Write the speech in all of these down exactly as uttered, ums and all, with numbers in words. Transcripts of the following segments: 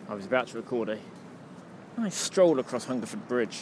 I was about to record a nice stroll across Hungerford Bridge.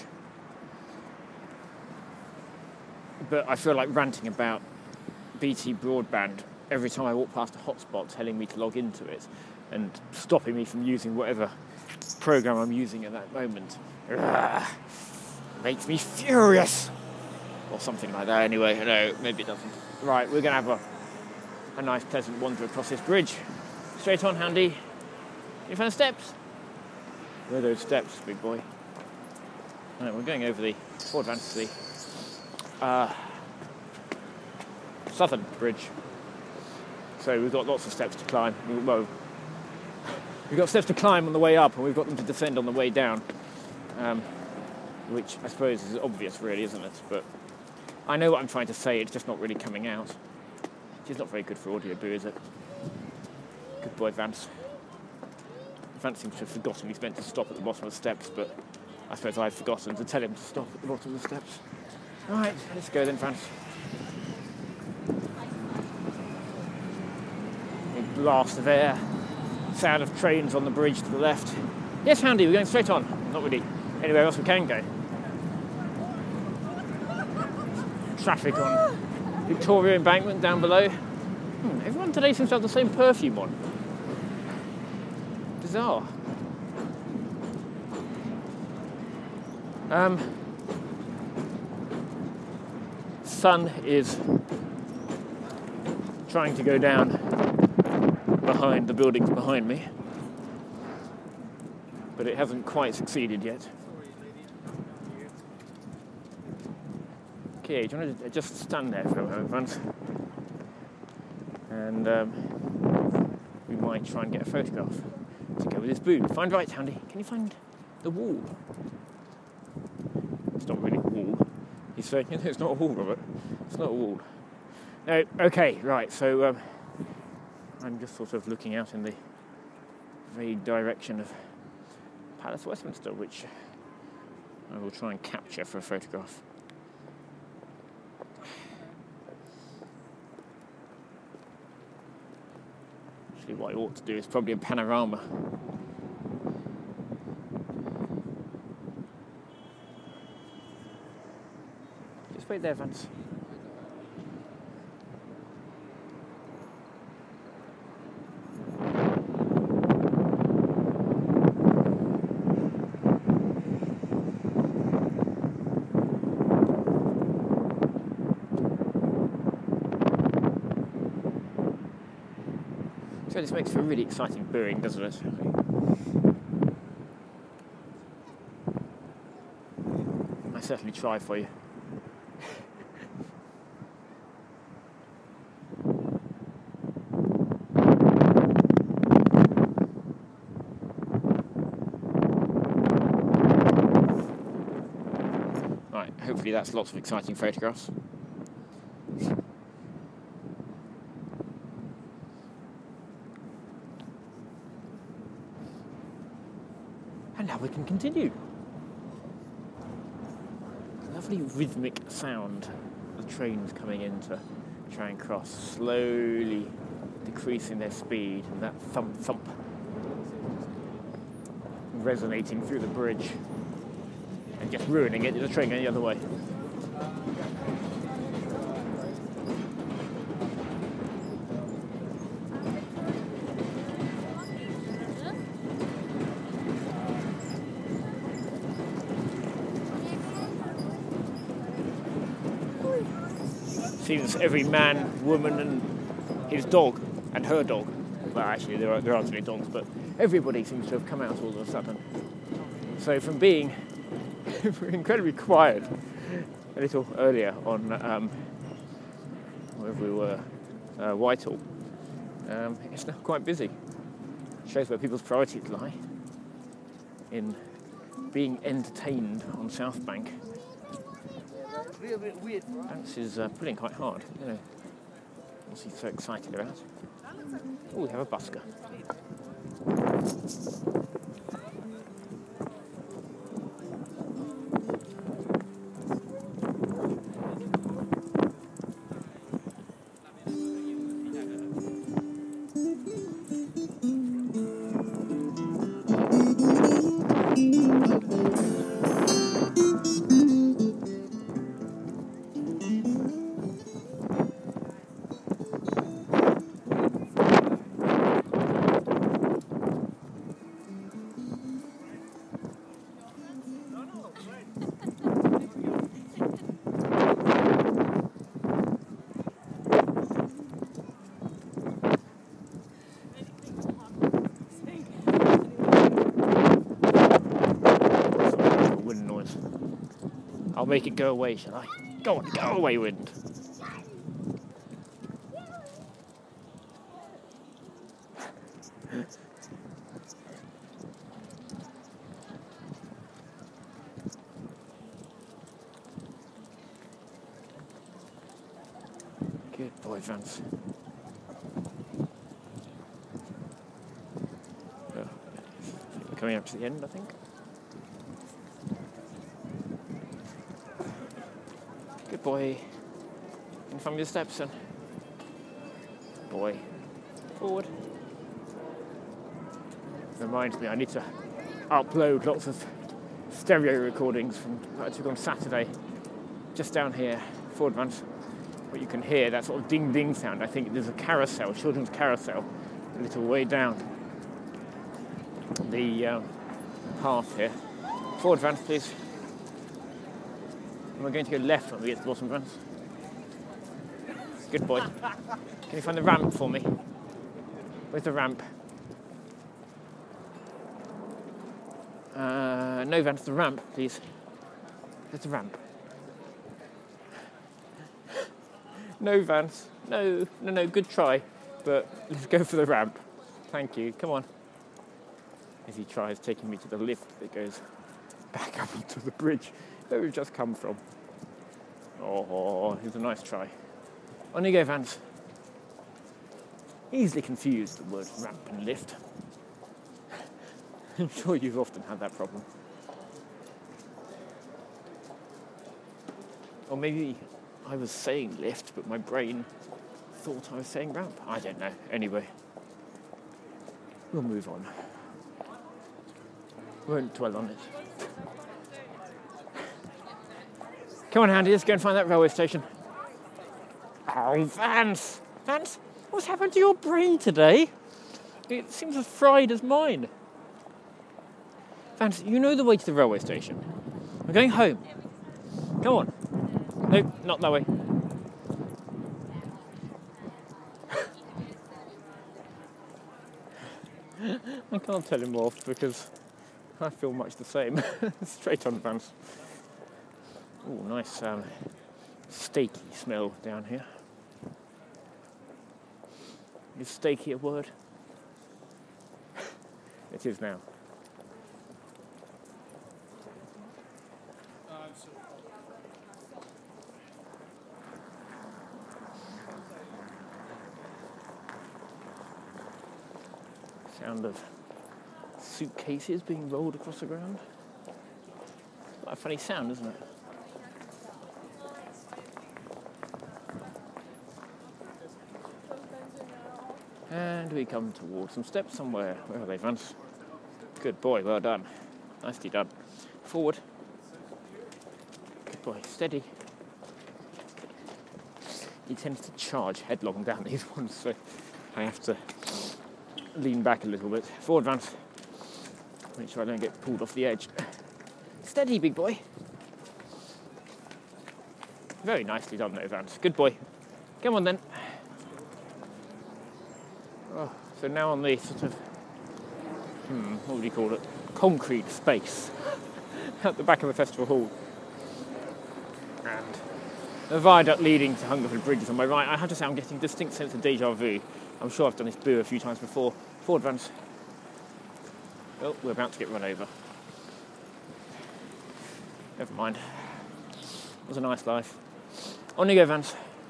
But I feel like ranting about B T broadband every time I walk past a hotspot telling me to log into it and stopping me from using whatever program I'm using at that moment. Ugh, makes me furious. Or something like that anyway. No, maybe it doesn't. Right, we're going to have a, a nice pleasant wander across this bridge. Straight on, Handy. You find the steps? Where are those steps, big boy? Right, we're going over the Ford Fantasy uh, Southern Bridge. So we've got lots of steps to climb. Well, we've got steps to climb on the way up, and we've got them to descend on the way down. Um, which I suppose is obvious, really, isn't it? But I know what I'm trying to say, it's just not really coming out. Which is not very good for audio boo, is it? Good boy, Vance. Vance seems to have forgotten he's meant to stop at the bottom of the steps, but I suppose I've forgotten to tell him to stop at the bottom of the steps. Alright, let's go then, Vance. Big blast of air. Sound of trains on the bridge to the left. Yes, Handy, we're going straight on. Not really anywhere else we can go. Traffic on Victoria Embankment down below. Hmm, everyone today seems to have the same perfume on. Bizarre. Um, sun is trying to go down behind the buildings behind me, but it hasn't quite succeeded yet. Okay, do you want to just stand there for a moment, Vance? And um, we might try and get a photograph to go with this boob. Find right, Handy. Can you find the wall? It's not really a wall. He's saying, you know, it's not a wall, Robert. It's not a wall. No, okay, right, so um, I'm just sort of looking out in the vague direction of Palace Westminster, which I will try and capture for a photograph. Actually, what I ought to do is probably a panorama. Just wait there, Vance. So this makes for a really exciting booing, doesn't it? I certainly try for you. Right, hopefully that's lots of exciting photographs. And now we can continue. Lovely rhythmic sound. The trains coming in to try and cross, slowly decreasing their speed, and that thump thump resonating through the bridge and just ruining it. There's a train going the other way. Seems every man, woman, and his dog, and her dog. Well, actually, there, are, there aren't any dogs, but everybody seems to have come out all of a sudden. So, from being incredibly quiet a little earlier on um, wherever we were, uh, Whitehall, um, it's now quite busy. Shows where people's priorities lie in being entertained on South Bank. Vance is uh, pulling quite hard, you know. What's he so excited about? Oh, we have a busker. I'll make it go away, shall I? Go on, go away, wind. Good boy, Vance. Oh, we're coming up to the end, I think. Good boy. In front of your steps, son. Boy. Forward. Reminds me, I need to upload lots of stereo recordings from that I took on Saturday. Just down here, forward Vance. What you can hear, that sort of ding ding sound. I think there's a carousel, children's carousel, a little way down the um, path here. Forward Vance, please. And we're going to go left when we get to the bottom, Vance. Good boy. Can you find the ramp for me? Where's the ramp? Uh, no, Vance, the ramp, please. There's the ramp. No, Vance. No, no, no, good try. But let's go for the ramp. Thank you. Come on. As he tries taking me to the lift that goes back up onto the bridge that we've just come from. Oh, here's a nice try. On you go, Vance. Easily confused the words ramp and lift. I'm sure you've often had that problem. Or maybe I was saying lift, but my brain thought I was saying ramp. I don't know. Anyway, we'll move on. Won't dwell on it. Come on, Andy, let's go and find that railway station. Oh, Vance! Vance, what's happened to your brain today? It seems as fried as mine. Vance, you know the way to the railway station. We're going home. Come on. No, not that way. I can't tell him off because I feel much the same. Straight on, Vance. Oh, nice um, steaky smell down here. Is steaky a word? It is now. Sound of suitcases being rolled across the ground. Quite a funny sound, isn't it? And we come towards some steps somewhere. Where are they, Vance? Good boy, well done. Nicely done. Forward. Good boy, steady. He tends to charge headlong down these ones, so I have to lean back a little bit. Forward, Vance. Make sure I don't get pulled off the edge. Steady, big boy. Very nicely done though, Vance. Good boy. Come on then. Oh, so now on the sort of, hmm, what would you call it? Concrete space at the back of the festival hall. And the viaduct leading to Hungerford Bridge is on my right. I have to say I'm getting a distinct sense of deja vu. I'm sure I've done this boo a few times before. Forward, Vance. Oh, we're about to get run over. Never mind. It was a nice life. On you go, Vance.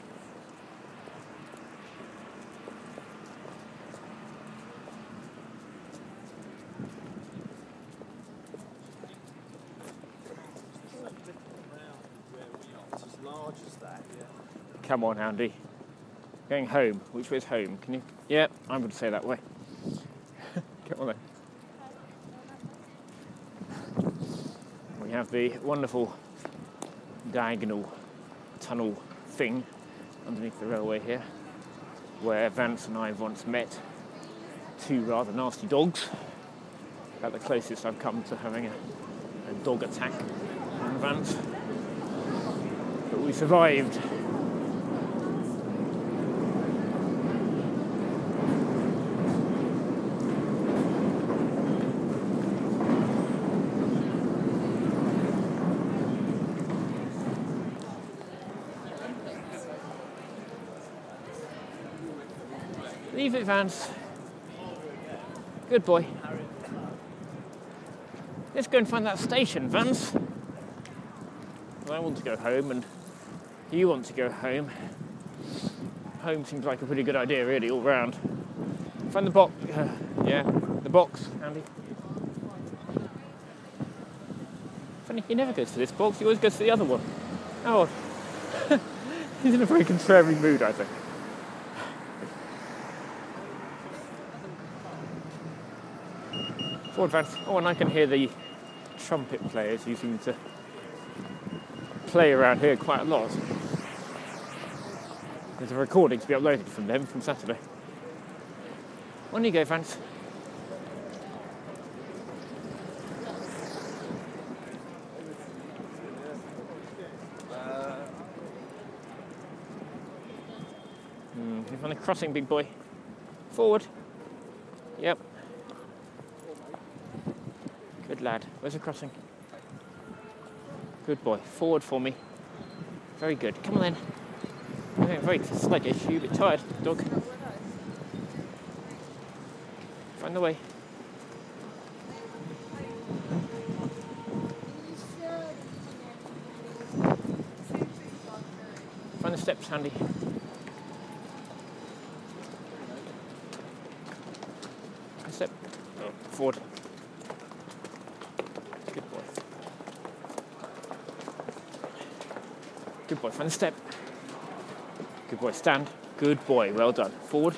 Come on, Andy. Going home. Which way's home? Can you? Yeah, I'm going to say that way. Come on then. We have the wonderful diagonal tunnel thing underneath the railway here, where Vance and I once met two rather nasty dogs. About the closest I've come to having a, a dog attack on Vance. But we survived. Leave it, Vance. Good boy. Let's go and find that station, Vance. Well, I want to go home and you want to go home. Home seems like a pretty good idea, really, all round. Find the box. Uh, yeah, the box, Andy. Funny, he never goes for this box, he always goes for the other one. Oh, he's in a very contrary mood, I think. Forward, Vance. Oh, and I can hear the trumpet players who seem to play around here quite a lot. There's a recording to be uploaded from them from Saturday. On you go, Vance. Hmm, you're on the crossing, big boy. Forward. Yep. Good lad. Where's the crossing? Good boy. Forward for me. Very good. Come on then. You're very sluggish. You're a bit tired, dog. Find the way. Find the steps, Handy. A step. Oh, forward. Good boy. Good boy. Find the step. Good boy. Stand. Good boy. Well done. Forward.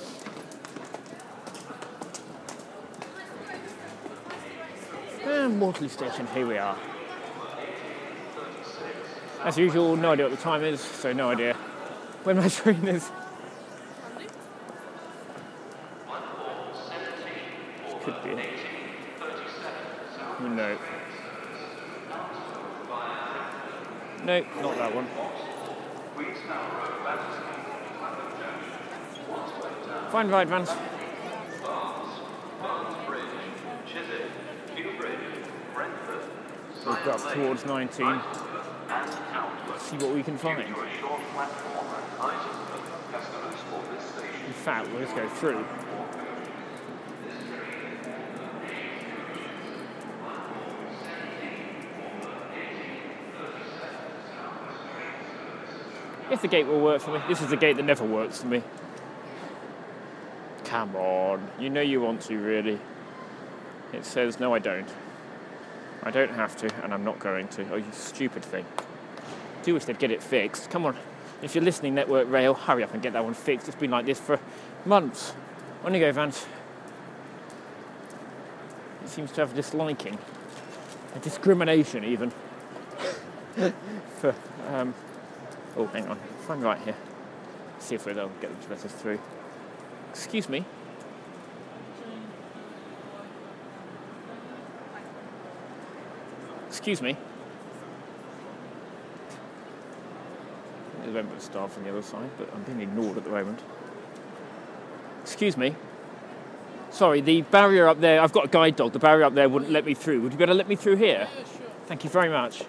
And Waterloo Station. Here we are. As usual, no idea what the time is, so no idea when my train is. Could be it. No. No, not that one. Find right, Vance. We'll go up towards nineteen. See what we can find. In fact, we'll just go through. If the gate will work for me. This is the gate that never works for me. Come on. You know you want to, really. It says, no, I don't. I don't have to, and I'm not going to. Oh, you stupid thing. I do wish they'd get it fixed. Come on. If you're listening, Network Rail, hurry up and get that one fixed. It's been like this for months. On you go, Vance. It seems to have a disliking. A discrimination, even. for, um... Oh, hang on. Find right here. See if they'll get them to let us through. Excuse me. Excuse me. There's a member of staff on the other side, but I'm being ignored at the moment. Excuse me. Sorry, the barrier up there, I've got a guide dog, the barrier up there wouldn't let me through. Would you be able to let me through here? Yeah, sure. Thank you very much.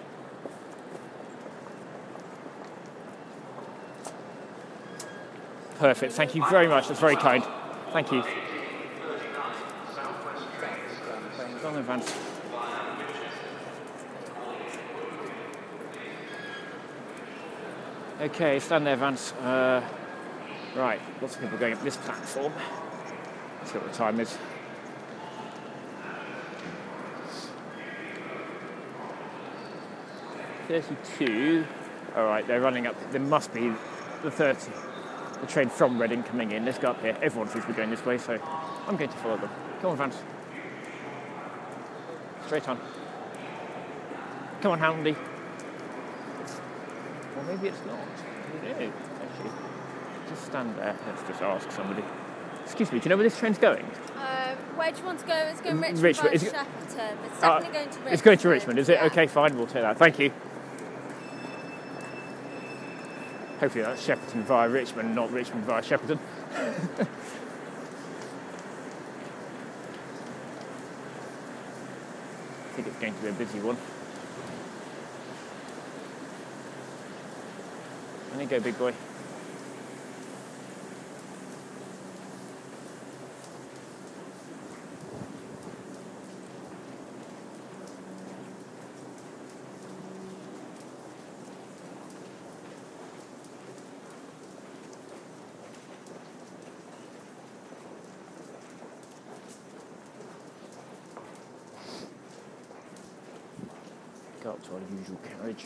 Perfect, thank you very much, that's very kind. Thank you. Go on, Vance. Okay, stand there, Vance. Uh, right, lots of people going up this platform. Let's see what the time is. thirty-two. All right, they're running up. There must be the thirty. The train from Reading coming in. Let's go up here. Everyone seems to be going this way, so I'm going to follow them. Come on, Vance. Straight on. Come on, Handy. Or maybe it's not. I don't know, actually. Just stand there. Let's just ask somebody. Excuse me, do you know where this train's going? Um, where do you want to go? It's going Richmond, Richmond. Richmond. Is Shepperton. It's uh, definitely going to Richmond. It's going to Richmond, is it? Yeah. Okay, fine, we'll take that. Thank you. Hopefully that's Shepperton via Richmond, not Richmond via Shepperton. I think it's going to be a busy one. There you go, big boy. out to our usual carriage.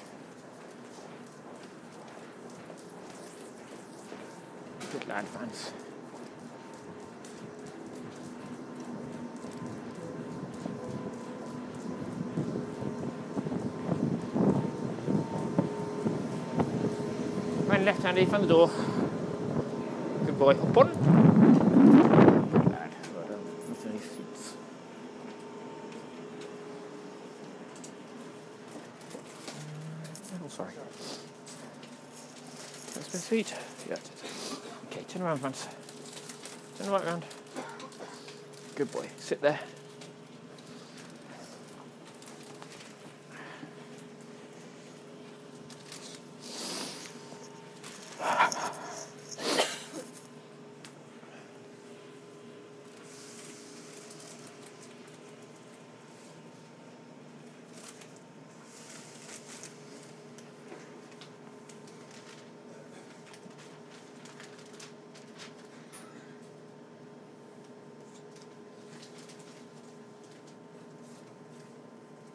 Good lad, Vance. Right left handy from the door. Good boy. Hop on. Good lad. Well done. Not any seats. Oh, sorry. That's my feet. Yeah. Okay, turn around, Vance. Turn right round. Good boy. Sit there.